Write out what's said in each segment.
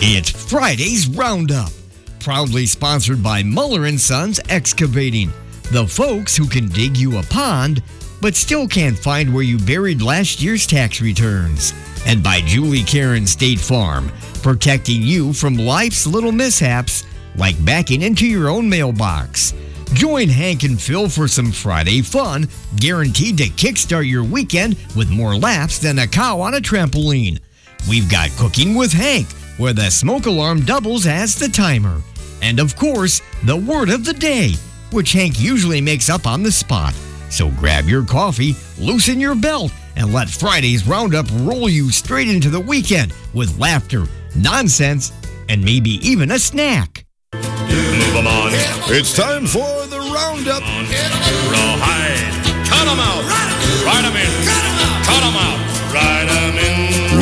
It's Friday's Roundup, proudly sponsored by Muller & Sons Excavating, the folks who can dig you a pond, but still can't find where you buried last year's tax returns. And by Julie Karen State Farm, protecting you from life's little mishaps, like backing into your own mailbox. Join Hank and Phil for some Friday fun, guaranteed to kickstart your weekend with more laughs than a cow on a trampoline. We've got Cooking with Hank, where the smoke alarm doubles as the timer. And of course, the word of the day, which Hank usually makes up on the spot. So grab your coffee, loosen your belt, and let Friday's Roundup roll you straight into the weekend with laughter, nonsense, and maybe even a snack. Move 'em on. It's time for the Roundup. Rawhide. Cut 'em out. Ride 'em in. Cut 'em out. Ride 'em in.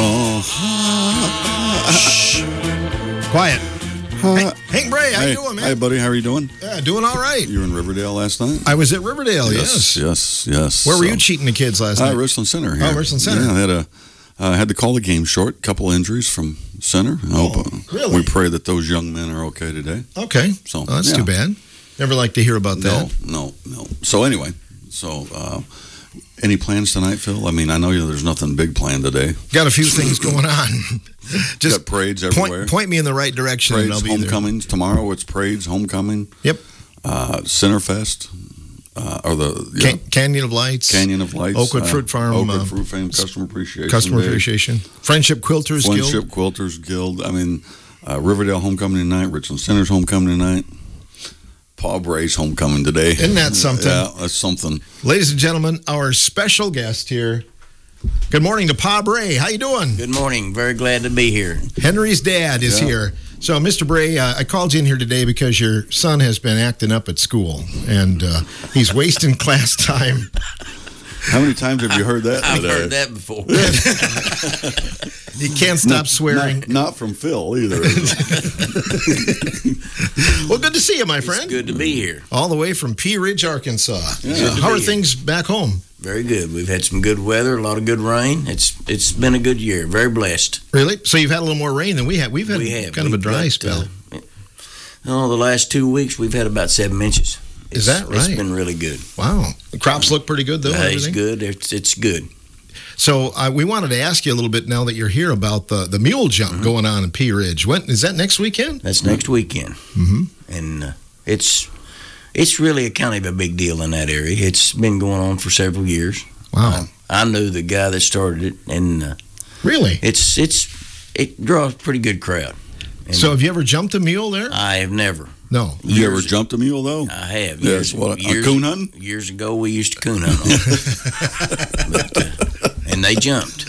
Quiet. Hank Bray, how you doing, man? Hey, buddy, how are you doing? Yeah, doing all right. You were in Riverdale last night? I was at Riverdale, yes. Yes. Where were you cheating the kids last night? Richland Center here. Oh, Richland Center. Yeah, I had to call the game short. Couple injuries from center. Really? We pray that those young men are okay today. Okay. So that's too bad. Never like to hear about that. No. So anyway, any plans tonight, Phil? I mean, I know there's nothing big planned today. Got a few things going on. Just got parades everywhere. Point me in the right direction. Parades, and I'll be homecomings there. tomorrow. It's parades, homecoming. Yep. Centerfest. Canyon of Lights. Oakwood Fruit Farm. Oakwood Fruit Farm Customer Appreciation. Customer Appreciation. Friendship Quilters Guild. I mean, Riverdale homecoming tonight. Richland Center's homecoming tonight. Paul Bray's homecoming today. Isn't that something? Yeah, that's something. Ladies and gentlemen, our special guest here. Good morning to Pa Bray. How you doing? Good morning. Very glad to be here. Henry's dad is here. So, Mr. Bray, I called you in here today because your son has been acting up at school, and he's wasting class time. How many times have you heard that? I've heard that before. He can't stop swearing. Not from Phil either. Well, good to see you, my friend. It's good to be here. All the way from Pea Ridge, Arkansas. Yeah. How are things back home? Very good. We've had some good weather, a lot of good rain. It's been a good year. Very blessed. Really? So you've had a little more rain than we have. We've had kind of a dry spell. The last 2 weeks we've had about 7 inches. Is that right? It's been really good. Wow. The crops look pretty good, though. It's good. It's good. So we wanted to ask you a little bit now that you're here about the mule jump going on in Pea Ridge. When is that next weekend? That's next weekend. Mm-hmm. And it's really a kind of a big deal in that area. It's been going on for several years. Wow. I knew the guy that started it, and really, it draws a pretty good crowd. And so have you ever jumped a mule there? I have never. No. You ever jumped a mule, though? I have. Yes. Coon hunting? Years ago, we used to coon hunt on them. And they jumped.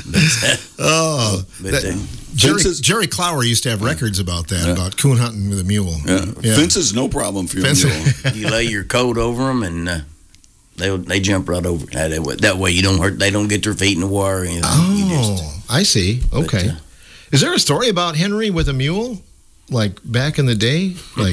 Jerry Clower used to have records about that, about coon hunting with a mule. Yeah. Fences, no problem for your mule. You lay your coat over them, and they jump right over. That way you don't hurt. They don't get their feet in the water. Or anything. Oh, I see. Okay. Is there a story about Henry with a mule? Like back in the day? Like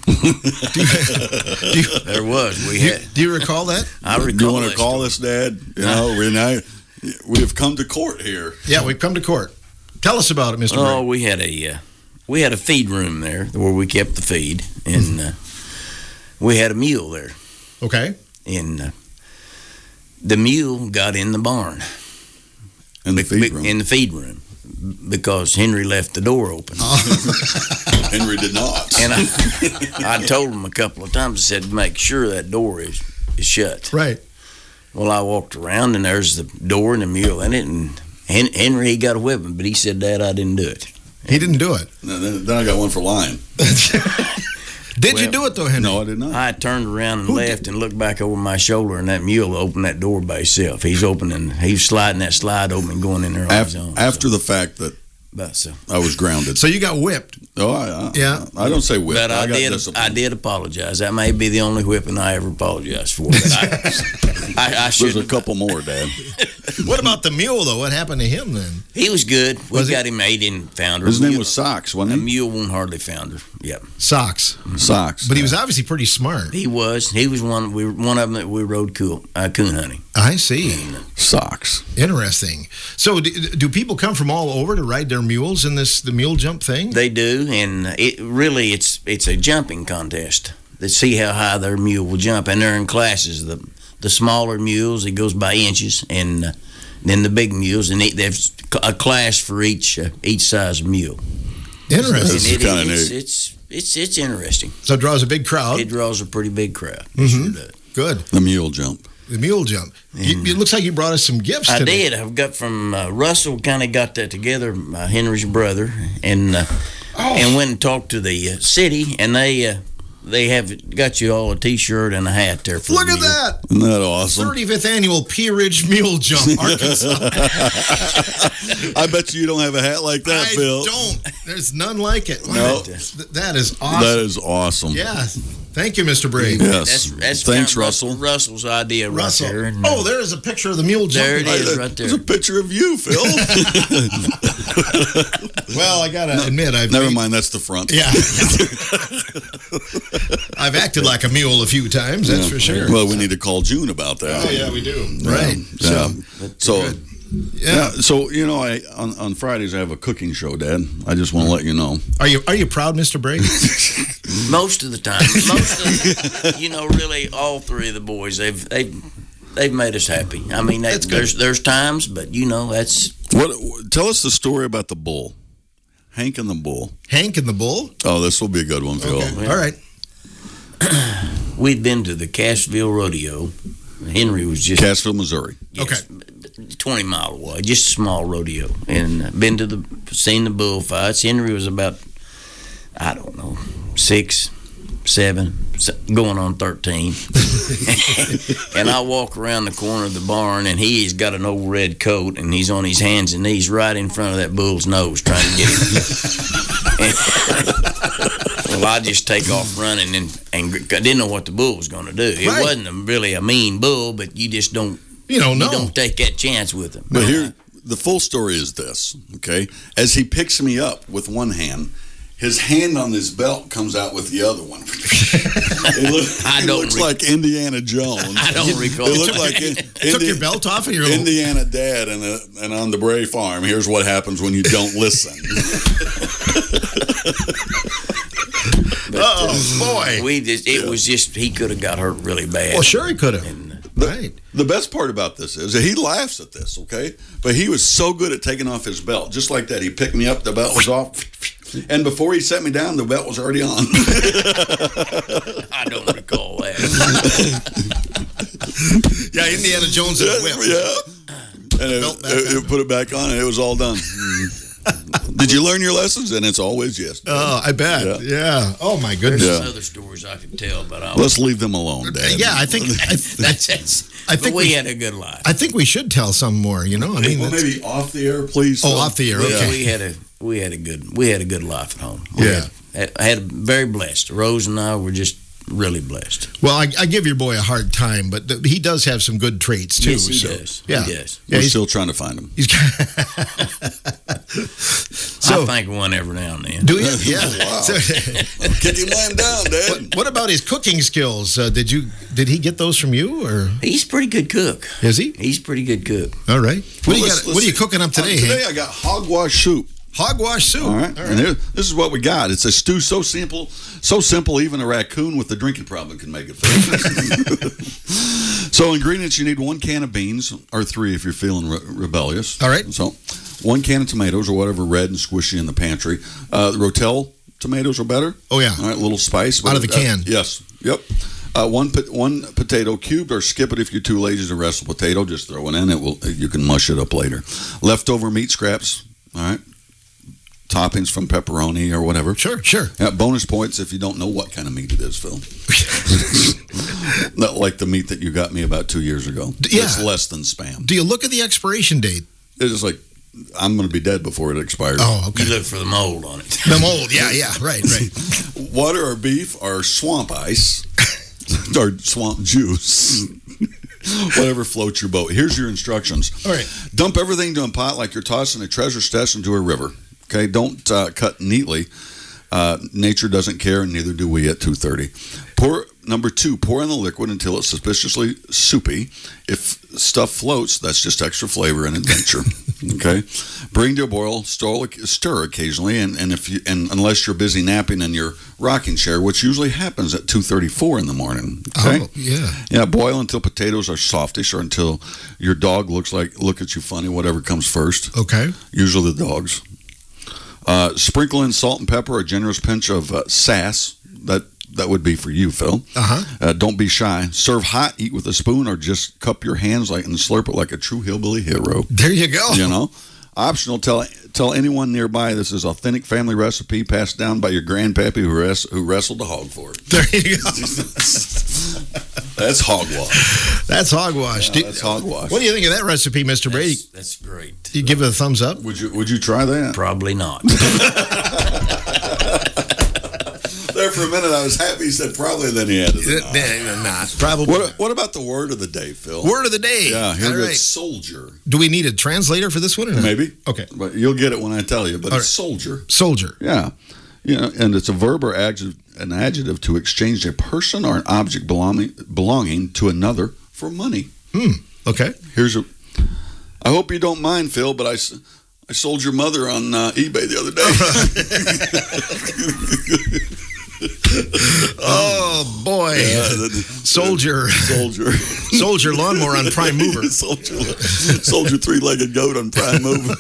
there was. Do you recall that? I recall. Do you want to call us, Dad? We have come to court here. Yeah, we've come to court. Tell us about it, Mr. Bray. We had a feed room there where we kept the feed, and we had a mule there. Okay. Mm-hmm. And the mule got in the barn. In the feed room? In the feed room. Because Henry left the door open. Henry did not. And I told him a couple of times, I said, make sure that door is shut. Right. Well, I walked around, and there's the door and the mule in it, and Henry, he got a whipping, but he said, Dad, I didn't do it. He didn't do it. Then I got one for lying. Did you do it, though, Henry? No, I did not. I turned around and left and looked back over my shoulder, and that mule opened that door by himself. He was sliding that slide open and going in there on his own. After the fact that I was grounded. So you got whipped. Oh, I don't say whipped. But I did apologize. That may be the only whipping I ever apologized for. I There's a couple more, Dad. What about the mule, though? What happened to him then? He was good. We got him. He didn't founder. His name was Socks, wasn't he? A mule won't hardly founder. Yep. Socks. Socks. But he was obviously pretty smart. He was. He was one of them that we rode coon hunting. I see. Socks. Interesting. So, do people come from all over to ride their mules in the mule jump thing? They do, and it's a jumping contest. They see how high their mule will jump, and they're in classes. The smaller mules, it goes by inches, and then the big mules, and there's a class for each size mule. Interesting. This is kinda neat. It's interesting. So it draws a big crowd. It draws a pretty big crowd. It sure does. Good. The mule jump. The mule jump. It looks like you brought us some gifts I today. did. I've got from Russell. Kind of got that together. Henry's brother, and went and talked to the city, and they have got you all a T-shirt and a hat there. For Look the at mule. that. Isn't that awesome? 35th annual Pea Ridge Mule Jump, Arkansas. I bet you don't have a hat like that, I Phil. don't. There's none like it. No. That is awesome. That is awesome. Yeah. Thank you, Mr. Brady. Yes. That's Thanks, kind of Russell. Russell's idea Russell. right there. And, Oh, there is a picture of the mule jump. There it is. Right There's there. a picture of you, Phil. Well, I got to admit, Never mind, that's the front. Yeah. I've acted like a mule a few times, that's for sure. Well, we need to call June about that. Oh, yeah, we do. Right. So you know, on Fridays I have a cooking show, Dad. I just want to let you know. Are you proud, Mr. Brady? Most of the time, really, all three of the boys, they've made us happy. I mean, there's times, but that's What? Tell us the story about the bull, Hank and the bull. Hank and the bull? Oh, this will be a good one, Phil. Okay. All right. We'd been to the Cassville Rodeo. Henry was just Cassville, Missouri. yes, 20 mile away, just a small rodeo, and been to seen the bullfights. Henry was about, I don't know, 6, 7, going on 13. And I walk around the corner of the barn, and he's got an old red coat, and he's on his hands and knees right in front of that bull's nose trying to get him. Well, I just take off running, and I didn't know what the bull was going to do. It wasn't really a mean bull, but you just don't. You don't know. You don't take that chance with him. But here, the full story is this, okay? As he picks me up with one hand, his hand on his belt comes out with the other one. It looks like Indiana Jones. I don't recall. It looked like Took your belt off of your Indiana Dad and on the Bray Farm. Here's what happens when you don't listen. boy. It was just, he could have got hurt really bad. Well, sure he could have. Right. The best part about this is that he laughs at this, okay? But he was so good at taking off his belt. Just like that. He picked me up, the belt was off. And before he set me down, the belt was already on. I don't recall that. Yeah, Indiana Jones in a whip. Yeah. And it put it back on, and it was all done. Did you learn your lessons? And it's always yes. Oh, I bet. Yeah. Oh, my goodness. There's other stories I could tell, but Let's leave them alone, Dad. Yeah, I think we had a good life. I think we should tell some more. I mean, Well, maybe off the air, please. Oh, off the air. Okay. We had a good life at home. Yeah. I had very blessed. Rose and I were just really blessed. Well, I give your boy a hard time, but he does have some good traits too. Yes, he does. Yeah. He does. Yeah, We're still trying to find him. I think one every now and then. Do you? Yeah. Wow. So, Kick him laying down, Dad. what about his cooking skills? Did he get those from you, or He's a pretty good cook. is he? He's a pretty good cook. All right. What Let's are you see. cooking up today, Today Hank? I got hogwash soup. Hogwash soup. All right. And this is what we got. It's a stew so simple even a raccoon with a drinking problem can make it. So ingredients, you need 1 can of beans, or 3 if you're feeling rebellious. All right. So 1 can of tomatoes, or whatever red and squishy in the pantry. The Rotel tomatoes are better. Oh, yeah. All right, a little spice. Out of the can. Yes. Yep. One potato cubed, or skip it if you're too lazy to wrestle potato. Just throw it in. You can mush it up later. Leftover meat scraps. All right. Toppings from pepperoni or whatever. Sure. Yeah, bonus points if you don't know what kind of meat it is, Phil. Not like the meat that you got me about 2 years ago. Yeah. It's less than Spam. Do you look at the expiration date? It's just like, I'm going to be dead before it expires. Oh, okay. You look for the mold on it. The mold. Yeah. Right. Water or beef or swamp ice or swamp juice. Whatever floats your boat. Here's your instructions. All right. Dump everything into a pot like you're tossing a treasure chest into a river. Okay, don't cut neatly. Nature doesn't care, and neither do we at 2:30. Number 2, pour in the liquid until it's suspiciously soupy. If stuff floats, that's just extra flavor and adventure. Okay, bring to a boil, stir occasionally, and unless you're busy napping in your rocking chair, which usually happens at 2:34 in the morning. Okay? Oh, yeah. Yeah, boil until potatoes are softish, or until your dog look at you funny, whatever comes first. Okay. Usually the dogs. Sprinkle in salt and pepper, a generous pinch of sass. That would be for you, Phil. Don't be shy. Serve hot, eat with a spoon, or just cup your hands and slurp it like a true hillbilly hero. There you go. You know, optional. Tell anyone nearby this is authentic family recipe passed down by your grandpappy who wrestled a hog for it. There you go. That's hogwash. That's hogwash. Yeah, that's hogwash. What do you think of that recipe, Mr. Brady? That's great. Do you give it a thumbs up? Would you try that? Probably not. There for a minute, I was happy he said probably, then he added Not. Probably. What about the word of the day, Phil? Word of the day. Yeah, here's All right. soldier. Do we need a translator for this one or not? Maybe. Okay. But you'll get it when I tell you. But All it's right. soldier. Soldier. Yeah. You know, and it's a verb or an adjective to exchange a person or an object belonging to another for money. Okay. I hope you don't mind, Phil, but I sold your mother on eBay the other day. Oh, boy. Soldier. Soldier lawnmower on Prime Mover. Soldier three-legged goat on Prime Mover.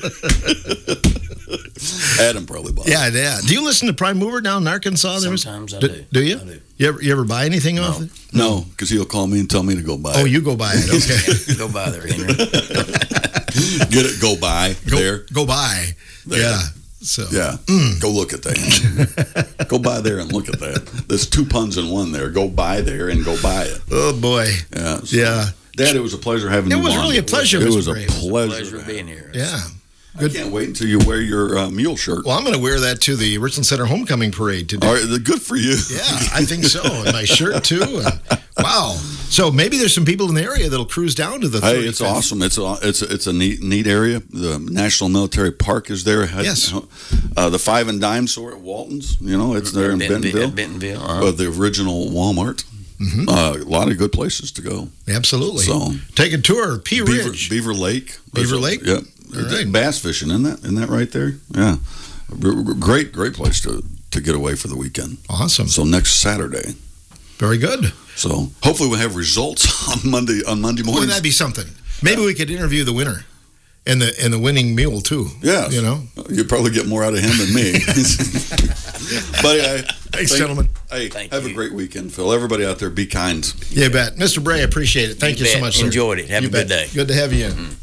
Adam probably bought it. Yeah. Do you listen to Prime Mover down in Arkansas? Sometimes I do. Do you? I do. You ever buy anything off it? No, because he'll call me and tell me to go buy it. Oh, you go buy it. Okay. Go by there, Henry. Get it, go buy there. Go buy. There. Yeah. So. Yeah. Go look at that. Go by there and look at that. There's 2 puns in one there. Go by there and go buy it. Oh, boy. Yeah. So, Yeah. Dad, it was a pleasure having you on. It was really a pleasure, It Mr. was a Brave. pleasure Being here. Yeah. I can't wait until you wear your mule shirt. Well, I'm going to wear that to the Richland Center Homecoming Parade today. All right, good for you. Yeah, I think so. And my shirt, too. And, wow. So maybe there's some people in the area that'll cruise down to the 35th. Hey, it's awesome. It's a neat area. The National Military Park is there. Yes. The Five and Dime store at Walton's. You know, it's there in Bentonville. Bentonville. The original Walmart. Mm-hmm. A lot of good places to go. Absolutely. So take a tour. Ridge. Beaver Lake. Beaver Lake? Yep. Right. Bass fishing, isn't that right there? Yeah. Great place to get away for the weekend. Awesome. So next Saturday. Very good. So hopefully we'll have results on Monday morning. Well, that'd be something. Maybe we could interview the winner and the winning mule too. Yeah. You know? You'd probably get more out of him than me. But thanks, gentlemen. Hey, have a great weekend, Phil. Everybody out there, be kind. Yeah, bet. Mr. Bray, appreciate it. Thank you so much, sir. Enjoyed it. Have a good day. Good to have you in.